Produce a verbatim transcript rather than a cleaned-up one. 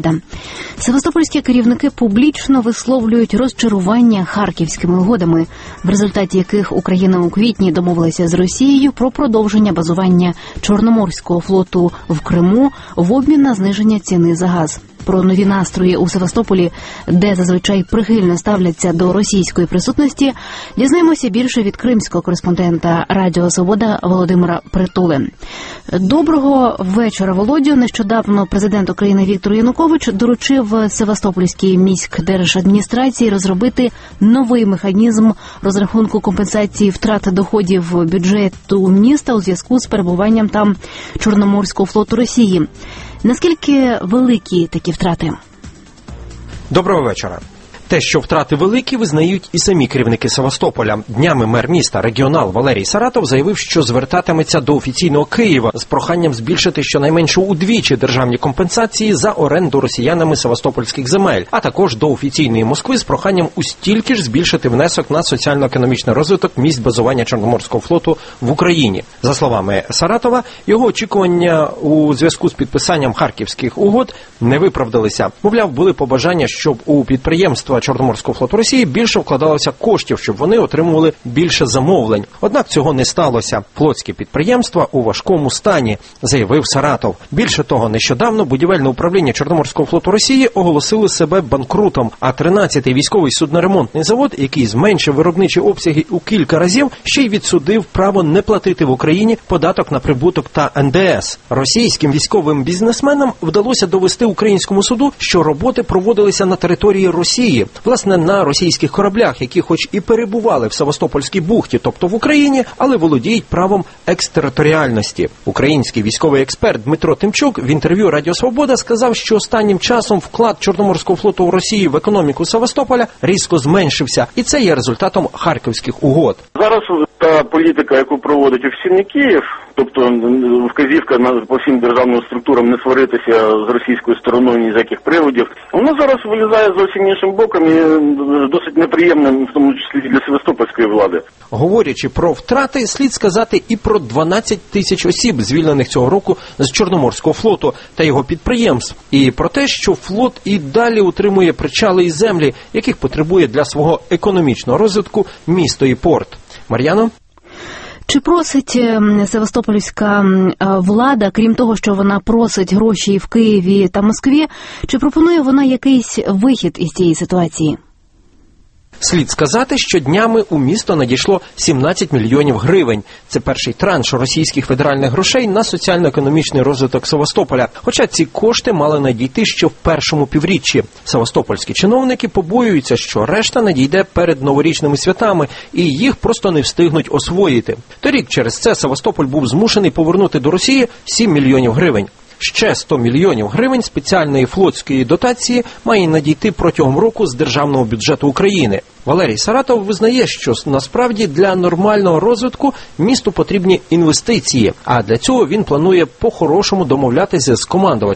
Свобода. Севастопольські керівники публічно висловлюють розчарування харківськими угодами, в результаті яких Україна у квітні домовилася з Росією про продовження базування Чорноморського флоту в Криму в обмін на зниження ціни за газ. Про нові настрої у Севастополі, де зазвичай прихильно ставляться до російської присутності, дізнаємося більше від кримського кореспондента Радіо Свобода Володимира Притули. Доброго вечора, Володю. Нещодавно президент України Віктор Янукович доручив Севастопольській міськдержадміністрації розробити новий механізм розрахунку компенсації втрати доходів бюджету міста у зв'язку з перебуванням там Чорноморського флоту Росії. Наскільки великі такі втрати? Доброго вечора. Те, що втрати великі, визнають і самі керівники Севастополя. Днями мер міста, регіонал Валерій Саратов заявив, що звертатиметься до офіційного Києва з проханням збільшити щонайменше удвічі державні компенсації за оренду росіянами севастопольських земель, а також до офіційної Москви з проханням у стільки ж збільшити внесок на соціально-економічний розвиток місць базування Чорноморського флоту в Україні. За словами Саратова, його очікування у зв'язку з підписанням харківських угод не виправдалися. Мовляв, були побажання, щоб у підприємства Чорноморського флоту Росії більше вкладалося коштів, щоб вони отримували більше замовлень. Однак цього не сталося. Флотські підприємства у важкому стані, заявив Саратов. Більше того, нещодавно будівельне управління Чорноморського флоту Росії оголосило себе банкрутом, а тринадцятий військовий судноремонтний завод, який зменшив виробничі обсяги у кілька разів, ще й відсудив право не платити в Україні податок на прибуток та ен де ес. Російським військовим бізнесменам вдалося довести українському суду, що роботи проводилися на території Росії. Власне, на російських кораблях, які хоч і перебували в Севастопольській бухті, тобто в Україні, але володіють правом екстериторіальності. Український військовий експерт Дмитро Тимчук в інтерв'ю Радіо Свобода сказав, що останнім часом вклад Чорноморського флоту в Росії в економіку Севастополя різко зменшився, і це є результатом харківських угод. Зараз та політика, яку проводить офіційний Київ, тобто вказівка на по всім державним структурам не сваритися з російською стороною ні з яких приводів, вона зараз вилізає зовсім іншим боком і досить неприємним, в тому числі для севастопольської влади. Говорячи про втрати, слід сказати і про дванадцять тисяч осіб, звільнених цього року з Чорноморського флоту та його підприємств, і про те, що флот і далі утримує причали і землі, яких потребує для свого економічного розвитку місто і порт. Мар'яно? Чи просить севастопольська влада, крім того, що вона просить гроші в Києві та Москві, чи пропонує вона якийсь вихід із цієї ситуації? Слід сказати, що днями у місто надійшло сімнадцять мільйонів гривень. Це перший транш російських федеральних грошей на соціально-економічний розвиток Севастополя. Хоча ці кошти мали надійти ще в першому півріччі. Севастопольські чиновники побоюються, що решта надійде перед новорічними святами, і їх просто не встигнуть освоїти. Торік через це Севастополь був змушений повернути до Росії сім мільйонів гривень. Ще сто мільйонів гривень спеціальної флотської дотації має надійти протягом року з державного бюджету України. Валерій Саратов визнає, що насправді для нормального розвитку місту потрібні інвестиції, а для цього він планує по-хорошому домовлятися з командувачем